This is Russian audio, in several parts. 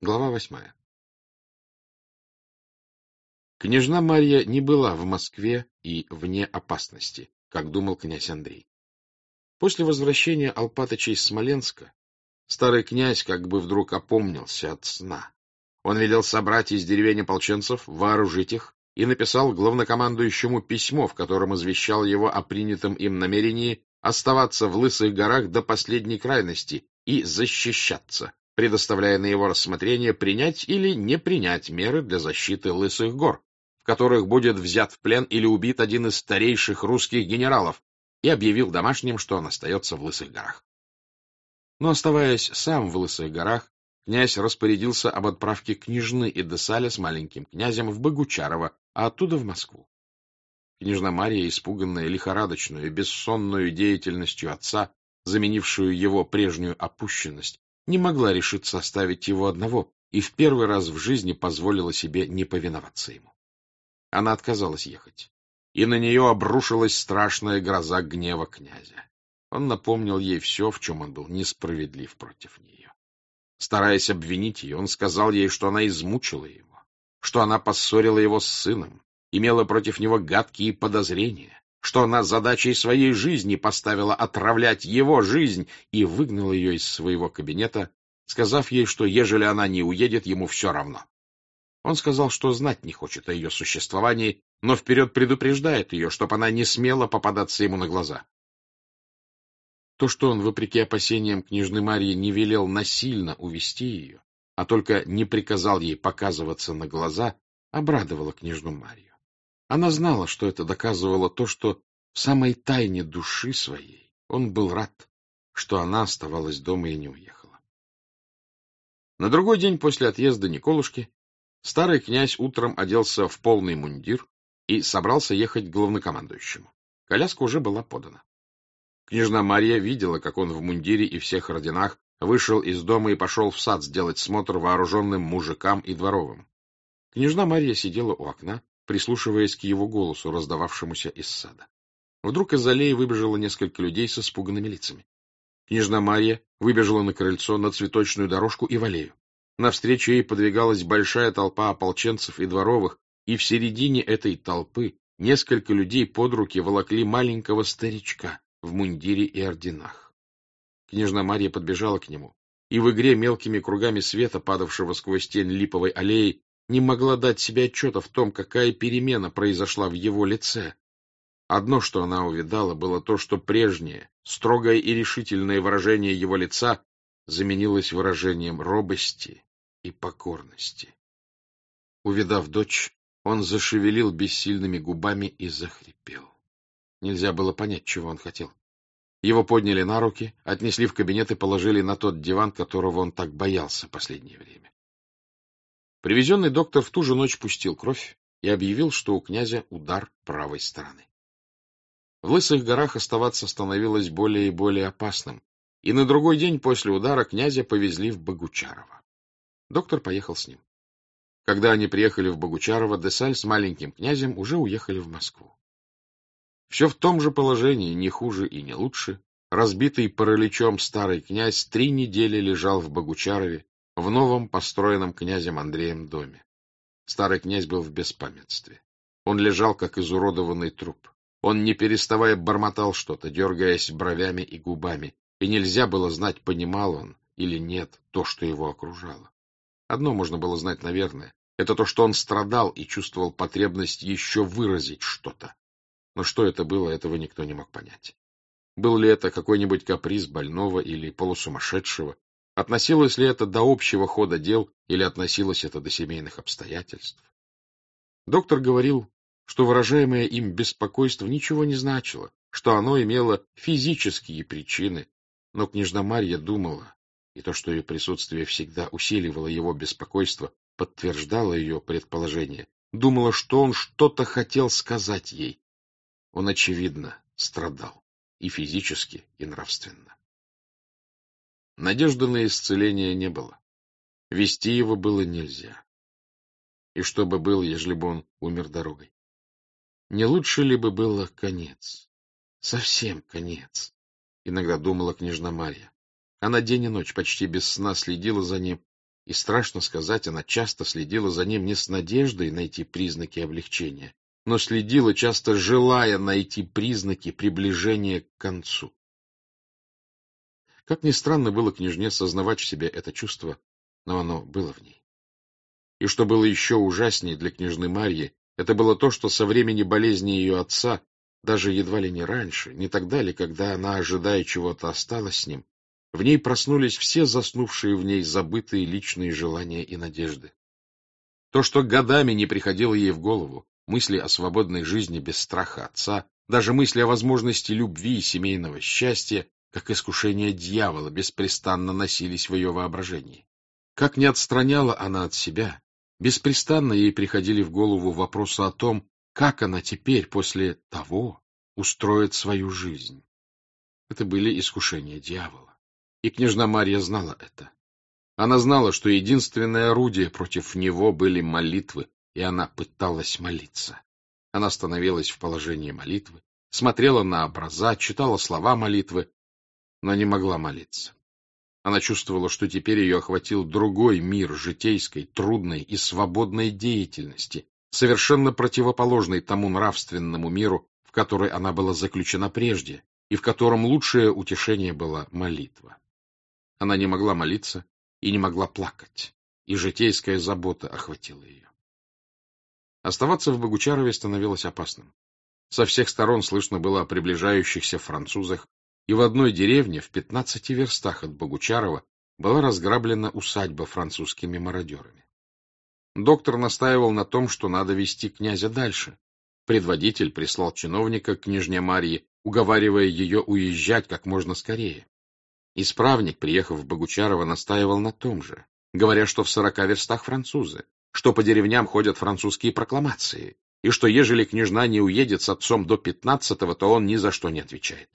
Глава 8. Княжна Марья не была в Москве и вне опасности, как думал князь Андрей. После возвращения Алпатыча из Смоленска старый князь как бы вдруг опомнился от сна. Он велел собрать из деревень ополченцев, вооружить их, и написал главнокомандующему письмо, в котором извещал его о принятом им намерении оставаться в Лысых горах до последней крайности и защищаться, предоставляя на его рассмотрение принять или не принять меры для защиты Лысых гор, в которых будет взят в плен или убит один из старейших русских генералов, и объявил домашним, что он остается в Лысых горах. Но, оставаясь сам в Лысых горах, князь распорядился об отправке княжны и Десаля с маленьким князем в Богучарово, а оттуда в Москву. Княжна Марья, испуганная лихорадочную и бессонную деятельностью отца, заменившую его прежнюю опущенность, не могла решиться оставить его одного и в первый раз в жизни позволила себе не повиноваться ему. Она отказалась ехать, и на нее обрушилась страшная гроза гнева князя. Он напомнил ей все, в чем он был несправедлив против нее. Стараясь обвинить ее, он сказал ей, что она измучила его, что она поссорила его с сыном, имела против него гадкие подозрения, что она задачей своей жизни поставила отравлять его жизнь и выгнала ее из своего кабинета, сказав ей, что ежели она не уедет, ему все равно. Он сказал, что знать не хочет о ее существовании, но вперед предупреждает ее, чтобы она не смела попадаться ему на глаза. То, что он, вопреки опасениям княжны Марьи, не велел насильно увести ее, а только не приказал ей показываться на глаза, обрадовало княжну Марью. Она знала, что это доказывало то, что в самой тайне души своей он был рад, что она оставалась дома и не уехала. На другой день после отъезда Николушки старый князь утром оделся в полный мундир и собрался ехать к главнокомандующему. Коляска уже была подана. Княжна Марья видела, как он в мундире и всех орденах вышел из дома и пошел в сад сделать смотр вооруженным мужикам и дворовым. Княжна Марья сидела у окна, прислушиваясь к его голосу, раздававшемуся из сада. Вдруг из аллеи выбежало несколько людей с испуганными лицами. Княжна Марья выбежала на крыльцо, на цветочную дорожку и в аллею. Навстречу ей подвигалась большая толпа ополченцев и дворовых, и в середине этой толпы несколько людей под руки волокли маленького старичка в мундире и орденах. Княжна Марья подбежала к нему, и в игре мелкими кругами света, падавшего сквозь тень липовой аллеи, не могла дать себе отчета в том, какая перемена произошла в его лице. Одно, что она увидала, было то, что прежнее, строгое и решительное выражение его лица заменилось выражением робости и покорности. Увидав дочь, он зашевелил бессильными губами и захрипел. Нельзя было понять, чего он хотел. Его подняли на руки, отнесли в кабинет и положили на тот диван, которого он так боялся последнее время. Привезенный доктор в ту же ночь пустил кровь и объявил, что у князя удар правой стороны. В Лысых горах оставаться становилось более и более опасным, и на другой день после удара князя повезли в Богучарово. Доктор поехал с ним. Когда они приехали в Богучарово, Десаль с маленьким князем уже уехали в Москву. Все в том же положении, не хуже и не лучше. Разбитый параличом старый князь 3 недели лежал в Богучарове, в новом построенном князем Андреем доме. Старый князь был в беспамятстве. Он лежал, как изуродованный труп. Он, не переставая, бормотал что-то, дергаясь бровями и губами, и нельзя было знать, понимал он или нет то, что его окружало. Одно можно было знать, наверное, это то, что он страдал и чувствовал потребность еще выразить что-то. Но что это было, этого никто не мог понять. Был ли это какой-нибудь каприз больного или полусумасшедшего? Относилось ли это до общего хода дел или относилось это до семейных обстоятельств? Доктор говорил, что выражаемое им беспокойство ничего не значило, что оно имело физические причины, но княжна Марья думала, и то, что ее присутствие всегда усиливало его беспокойство, подтверждало ее предположение, думала, что он что-то хотел сказать ей. Он, очевидно, страдал и физически, и нравственно. Надежды на исцеление не было. Вести его было нельзя. И что бы было, ежели бы он умер дорогой? Не лучше ли бы было конец? Совсем конец, иногда думала княжна Марья. Она день и ночь почти без сна следила за ним И, страшно сказать, она часто следила за ним не с надеждой найти признаки облегчения, но следила, часто желая найти признаки приближения к концу. Как ни странно было княжне сознавать в себе это чувство, но оно было в ней. И что было еще ужаснее для княжны Марьи, это было то, что со времени болезни ее отца, даже едва ли не раньше, не тогда ли, когда она, ожидая чего-то, осталась с ним, в ней проснулись все заснувшие в ней забытые личные желания и надежды. То, что годами не приходило ей в голову, мысли о свободной жизни без страха отца, даже мысли о возможности любви и семейного счастья, как искушение дьявола, беспрестанно носились в ее воображении. Как не отстраняла она от себя, беспрестанно ей приходили в голову вопросы о том, как она теперь после того устроит свою жизнь. Это были искушения дьявола. И княжна Марья знала это. Она знала, что единственное орудие против него были молитвы, и она пыталась молиться. Она становилась в положении молитвы, смотрела на образа, читала слова молитвы, но не могла молиться. Она чувствовала, что теперь ее охватил другой мир житейской, трудной и свободной деятельности, совершенно противоположный тому нравственному миру, в который она была заключена прежде, и в котором лучшее утешение была молитва. Она не могла молиться и не могла плакать, и житейская забота охватила ее. Оставаться в Богучарове становилось опасным. Со всех сторон слышно было о приближающихся французах, и в одной деревне в 15 верстах от Богучарова была разграблена усадьба французскими мародерами. Доктор настаивал на том, что надо вести князя дальше. Предводитель прислал чиновника к княжне Марье, уговаривая ее уезжать как можно скорее. Исправник, приехав в Богучарово, настаивал на том же, говоря, что в 40 верстах французы, что по деревням ходят французские прокламации, и что ежели княжна не уедет с отцом до 15-го, то он ни за что не отвечает.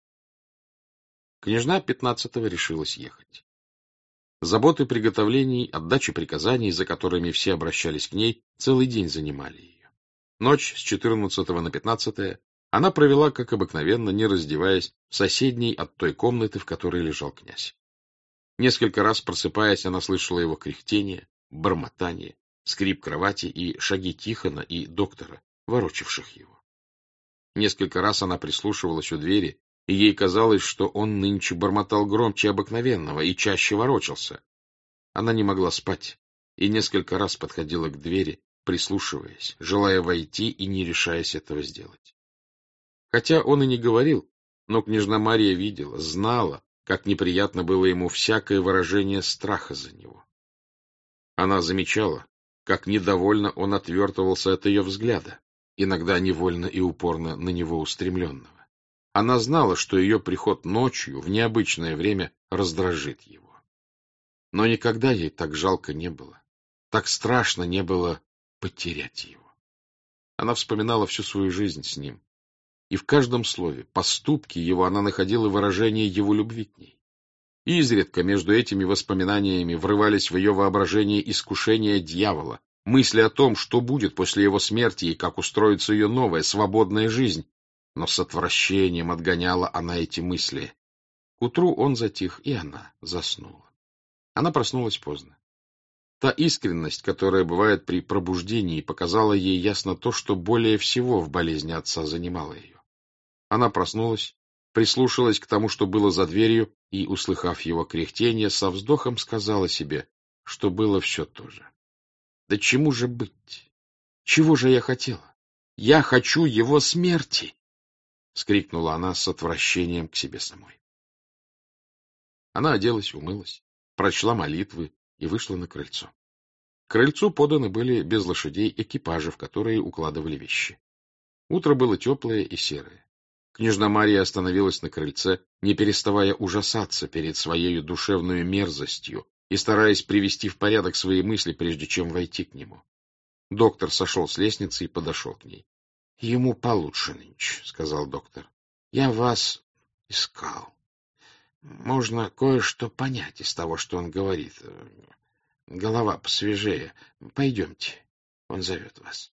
Княжна 15-го решилась ехать. Заботы приготовлений, отдачи приказаний, за которыми все обращались к ней, целый день занимали ее. Ночь с 14 на 15 она провела, как обыкновенно, не раздеваясь, в соседней от той комнаты, в которой лежал князь. Несколько раз, просыпаясь, она слышала его кряхтение, бормотание, скрип кровати и шаги Тихона и доктора, ворочавших его. Несколько раз она прислушивалась у двери, и ей казалось, что он нынче бормотал громче обыкновенного и чаще ворочался. Она не могла спать, и несколько раз подходила к двери, прислушиваясь, желая войти и не решаясь этого сделать. Хотя он и не говорил, но княжна Марья видела, знала, как неприятно было ему всякое выражение страха за него. Она замечала, как недовольно он отвертывался от ее взгляда, иногда невольно и упорно на него устремленного. Она знала, что ее приход ночью в необычное время раздражит его. Но никогда ей так жалко не было, так страшно не было потерять его. Она вспоминала всю свою жизнь с ним, и в каждом слове, поступке его она находила выражение его любви к ней. И изредка между этими воспоминаниями врывались в ее воображение искушения дьявола, мысли о том, что будет после его смерти и как устроится ее новая, свободная жизнь. Но с отвращением отгоняла она эти мысли. К утру он затих, и она заснула. Она проснулась поздно. Та искренность, которая бывает при пробуждении, показала ей ясно то, что более всего в болезни отца занимало ее. Она проснулась, прислушалась к тому, что было за дверью, и, услыхав его кряхтение, со вздохом сказала себе, что было все то же. Да чему же быть? Чего же я хотела? Я хочу его смерти! — скрикнула она с отвращением к себе самой. Она оделась, умылась, прочла молитвы и вышла на крыльцо. К крыльцу поданы были без лошадей экипажи, в которые укладывали вещи. Утро было теплое и серое. Княжна Марья остановилась на крыльце, не переставая ужасаться перед своей душевной мерзостью и стараясь привести в порядок свои мысли, прежде чем войти к нему. Доктор сошел с лестницы и подошел к ней. — Ему получше нынче, — сказал доктор. — Я вас искал. Можно кое-что понять из того, что он говорит. Голова посвежее. Пойдемте, он зовет вас.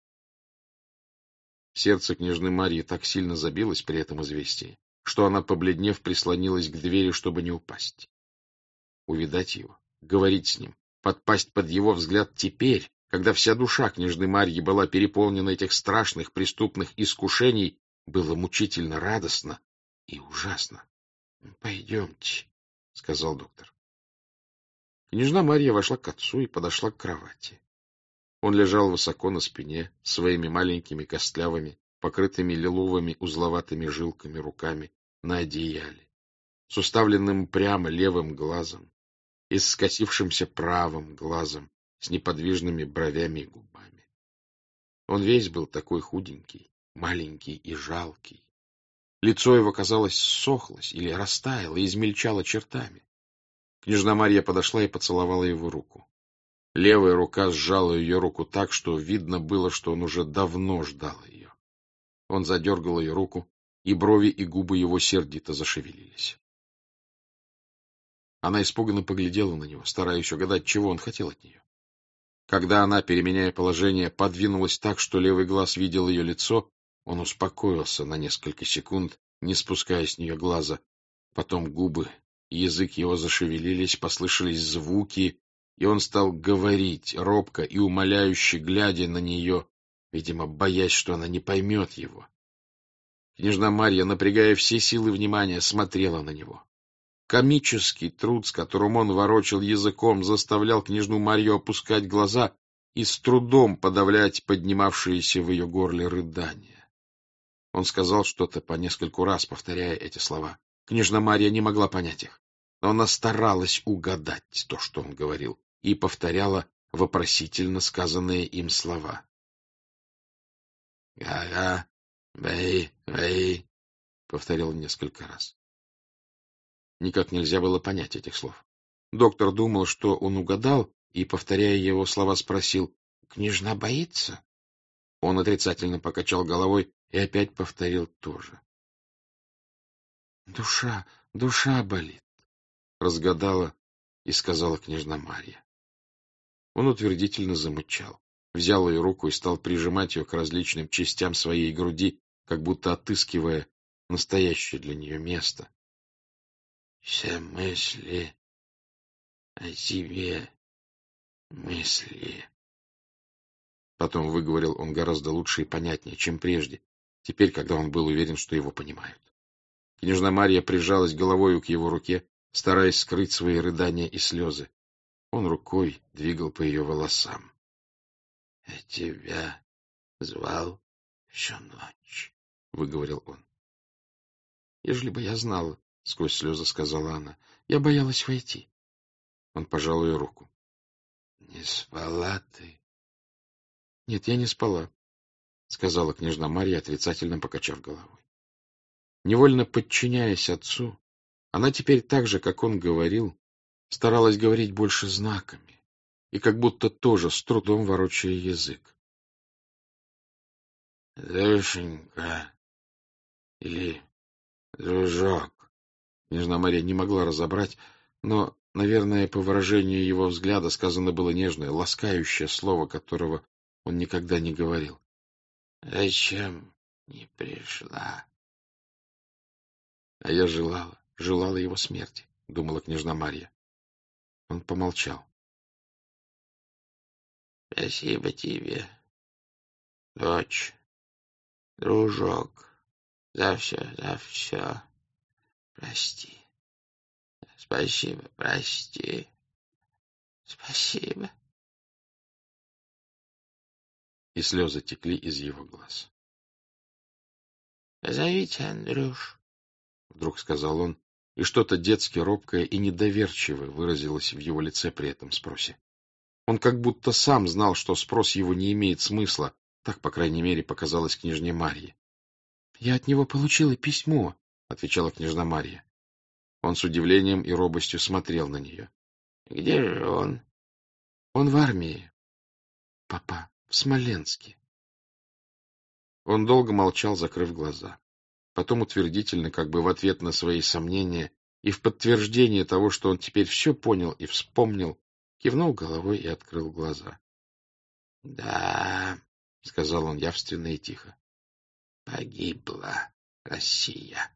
Сердце княжны Марьи так сильно забилось при этом известии, что она, побледнев, прислонилась к двери, чтобы не упасть. Увидать его, говорить с ним, Подпасть под его взгляд теперь, когда вся душа княжны Марьи была переполнена этих страшных преступных искушений, было мучительно радостно и ужасно. — Пойдемте, — сказал доктор. Княжна Марья вошла к отцу и подошла к кровати. Он лежал высоко на спине, своими маленькими костлявыми, покрытыми лиловыми узловатыми жилками руками на одеяле, с уставленным прямо левым глазом и с скосившимся правым глазом, с неподвижными бровями и губами. Он весь был такой худенький, маленький и жалкий. Лицо его, казалось, ссохлось или растаяло и измельчало чертами. Княжна Марья подошла и поцеловала его руку. Левая рука сжала ее руку так, что видно было, что он уже давно ждал ее. Он задергал ее руку, и брови и губы его сердито зашевелились. Она испуганно поглядела на него, стараясь угадать, чего он хотел от нее. Когда она, переменяя положение, подвинулась так, что левый глаз видел ее лицо, он успокоился на несколько секунд, не спуская с нее глаза. Потом губы и язык его зашевелились, послышались звуки, и он стал говорить, робко и умоляюще глядя на нее, видимо, боясь, что она не поймет его. Княжна Марья, напрягая все силы внимания, смотрела на него. Комический труд, с которым он ворочал языком, заставлял княжну Марью опускать глаза и с трудом подавлять поднимавшиеся в ее горле рыдания. Он сказал что-то по нескольку раз, повторяя эти слова. Княжна Марья не могла понять их, но она старалась угадать то, что он говорил, и повторяла вопросительно сказанные им слова. «Га-га, бэй, бэй», — повторил он несколько раз. Никак нельзя было понять этих слов. Доктор думал, что он угадал, и, повторяя его слова, спросил: «Княжна боится?» Он отрицательно покачал головой и опять повторил то же. «Душа, душа болит», — разгадала и сказала княжна Марья. Он утвердительно замычал, взял ее руку и стал прижимать ее к различным частям своей груди, как будто отыскивая настоящее для нее место. «Все мысли о тебе, мысли». Потом выговорил он гораздо лучше и понятнее, чем прежде, теперь, когда он был уверен, что его понимают. Княжна Марья прижалась головою к его руке, стараясь скрыть свои рыдания и слезы. Он рукой двигал по ее волосам. — Я тебя звал всю ночь, — выговорил он. — Ежели бы я знала, — сквозь слезы сказала она, — я боялась войти. Он пожал ее руку. — Не спала ты? — Нет, я не спала, — сказала княжна Марья, отрицательно покачав головой. Невольно подчиняясь отцу, она теперь так же, как он говорил, старалась говорить больше знаками и как будто тоже с трудом ворочая язык. — Душенька или дружок? Княжна Марья не могла разобрать, но, наверное, по выражению его взгляда сказано было нежное, ласкающее слово, которого он никогда не говорил. — Зачем не пришла? — А я желала его смерти, — думала княжна Марья. Он помолчал. — Спасибо тебе, дочь, дружок, за все. Прости. Спасибо, прости. Спасибо. И слезы текли из его глаз. — Позовите Андрюш, — вдруг сказал он, и что-то детски робкое и недоверчивое выразилось в его лице при этом спросе. Он как будто сам знал, что спрос его не имеет смысла, так, по крайней мере, показалось княжне Марье. — Я от него получила письмо, — отвечала княжна Марья. Он с удивлением и робостью смотрел на нее. — Где же он? — Он в армии, папа, в Смоленске. Он долго молчал, закрыв глаза. Потом утвердительно, как бы в ответ на свои сомнения и в подтверждение того, что он теперь все понял и вспомнил, кивнул головой и открыл глаза. — Да, — сказал он явственно и тихо, — погибла Россия.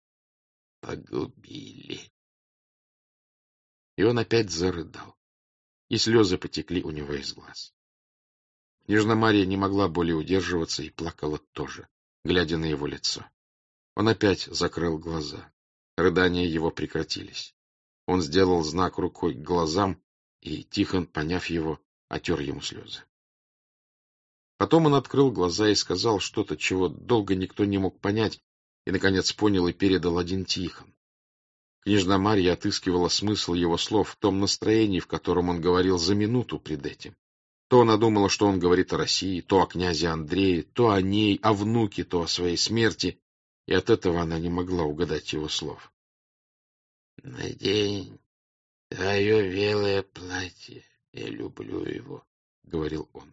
Погубили. И он опять зарыдал. и слезы потекли у него из глаз. Княжна Марья не могла более удерживаться и плакала тоже, глядя на его лицо. Он опять закрыл глаза. Рыдания его прекратились. Он сделал знак рукой к глазам, и Тихон, поняв его, отер ему слезы. Потом он открыл глаза и сказал что-то, чего долго никто не мог понять, и, наконец, понял и передал один Тихон. Княжна Марья отыскивала смысл его слов в том настроении, в котором он говорил за минуту пред этим. То она думала, что он говорит о России, то о князе Андрее, то о ней, о внуке, то о своей смерти, и от этого она не могла угадать его слов. — Надень твое белое платье, я люблю его, — говорил он.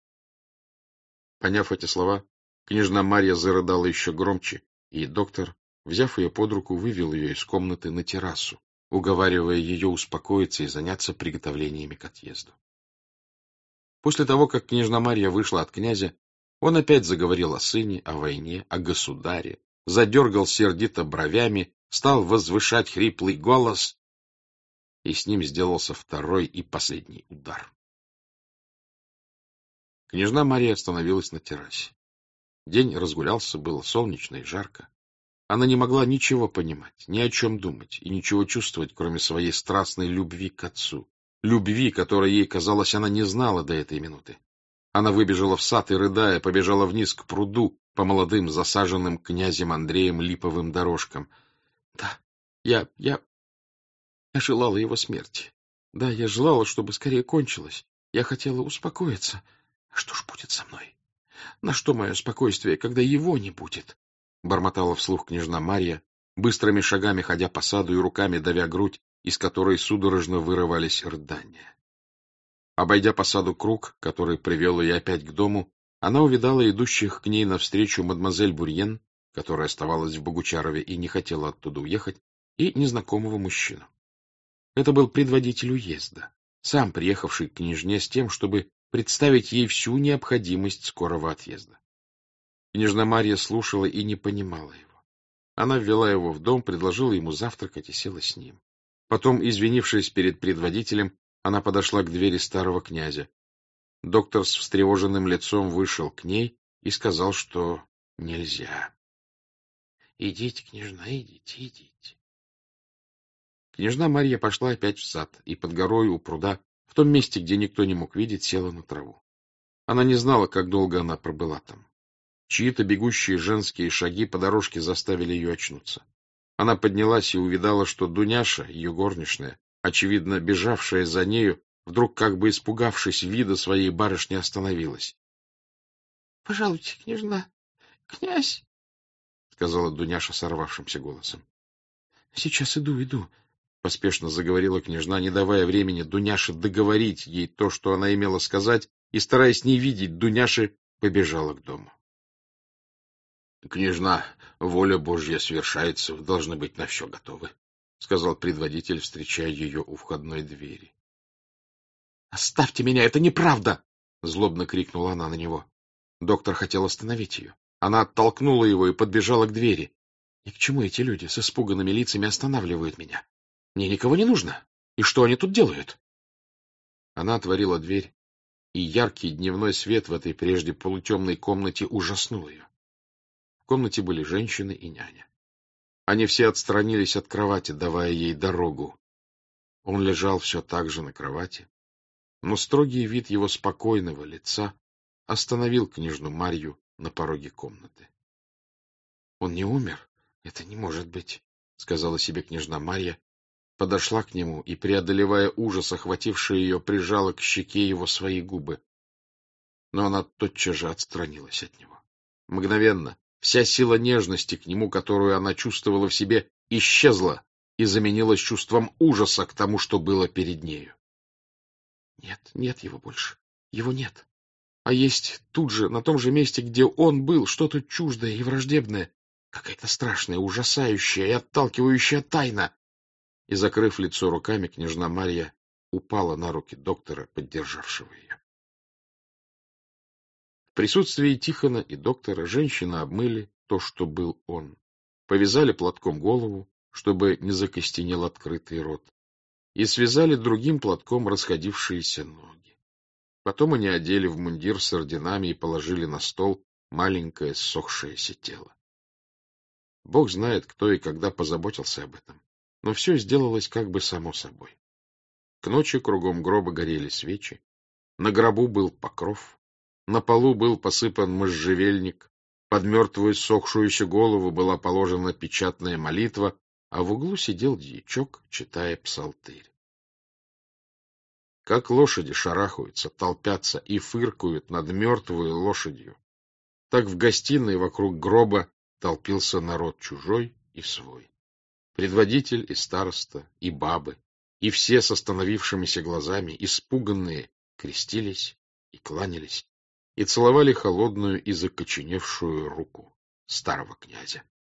Поняв эти слова, княжна Марья зарыдала еще громче, и доктор, взяв ее под руку, вывел ее из комнаты на террасу, уговаривая ее успокоиться и заняться приготовлениями к отъезду. После того, как княжна Марья вышла от князя, он опять заговорил о сыне, о войне, о государе, задергал сердито бровями, стал возвышать хриплый голос, и с ним сделался второй и последний удар. Княжна Марья остановилась на террасе. День разгулялся, было солнечно и жарко. Она не могла ничего понимать, ни о чем думать и ничего чувствовать, кроме своей страстной любви к отцу. Любви, которой ей казалось, она не знала до этой минуты. Она выбежала в сад и, рыдая, побежала вниз к пруду по молодым, засаженным князем Андреем липовым дорожкам. Да, я желала его смерти. Да, я желала, чтобы скорее кончилось. Я хотела успокоиться. А что ж будет со мной? На что мое спокойствие, когда его не будет? Бормотала вслух княжна Марья, быстрыми шагами ходя по саду и руками давя грудь, из которой судорожно вырывались рыдания. Обойдя по саду круг, который привел ее опять к дому, она увидала идущих к ней навстречу мадемуазель Бурьен, которая оставалась в Богучарове и не хотела оттуда уехать, и незнакомого мужчину. Это был предводитель уезда, сам приехавший к княжне с тем, чтобы представить ей всю необходимость скорого отъезда. Княжна Марья слушала и не понимала его. Она ввела его в дом, предложила ему завтракать и села с ним. Потом, извинившись перед предводителем, она подошла к двери старого князя. Доктор с встревоженным лицом вышел к ней и сказал, что нельзя. — Идите, княжна, идите, идите. Княжна Марья пошла опять в сад и под горой у пруда, в том месте, где никто не мог видеть, села на траву. Она не знала, как долго она пробыла там. Чьи-то бегущие женские шаги по дорожке заставили ее очнуться. Она поднялась и увидала, что Дуняша, ее горничная, очевидно, бежавшая за нею, вдруг, как бы испугавшись вида своей барышни, остановилась. — Пожалуйте, княжна, князь, — сказала Дуняша сорвавшимся голосом. — Сейчас иду, — поспешно заговорила княжна, не давая времени Дуняше договорить ей то, что она имела сказать, и, стараясь не видеть Дуняши, побежала к дому. — Княжна, воля Божья свершается, вы должны быть на все готовы, — сказал предводитель, встречая ее у входной двери. — Оставьте меня, это неправда! — злобно крикнула она на него. Доктор хотел остановить ее. Она оттолкнула его и подбежала к двери. — И к чему эти люди с испуганными лицами останавливают меня? Мне никого не нужно. И что они тут делают? Она отворила дверь, и яркий дневной свет в этой прежде полутемной комнате ужаснул ее. В комнате были женщины и няня. Они все отстранились от кровати, давая ей дорогу. Он лежал все так же на кровати, но строгий вид его спокойного лица остановил княжну Марью на пороге комнаты. — Он не умер? Это не может быть, — сказала себе княжна Марья, подошла к нему и, преодолевая ужас, охвативший ее, прижала к щеке его свои губы. Но она тотчас же отстранилась от него. Мгновенно вся сила нежности к нему, которую она чувствовала в себе, исчезла и заменилась чувством ужаса к тому, что было перед нею. Нет, нет его больше. Его нет. А есть тут же, на том же месте, где он был, что-то чуждое и враждебное, какая-то страшная, ужасающая и отталкивающая тайна. И, закрыв лицо руками, княжна Марья упала на руки доктора, поддержавшего ее. В присутствии Тихона и доктора женщины обмыли то, что был он, повязали платком голову, чтобы не закостенел открытый рот, и связали другим платком расходившиеся ноги. Потом они одели в мундир с орденами и положили на стол маленькое ссохшееся тело. Бог знает, кто и когда позаботился об этом, но все сделалось как бы само собой. К ночи кругом гроба горели свечи, на гробу был покров, на полу был посыпан можжевельник, под мертвую сохшуюся голову была положена печатная молитва, а в углу сидел дьячок, читая псалтырь. Как лошади шарахаются, толпятся и фыркают над мертвой лошадью, так в гостиной вокруг гроба толпился народ чужой и свой. Предводитель и староста, и бабы, и все с остановившимися глазами, испуганные, крестились и кланялись, и целовали холодную и закоченевшую руку старого князя.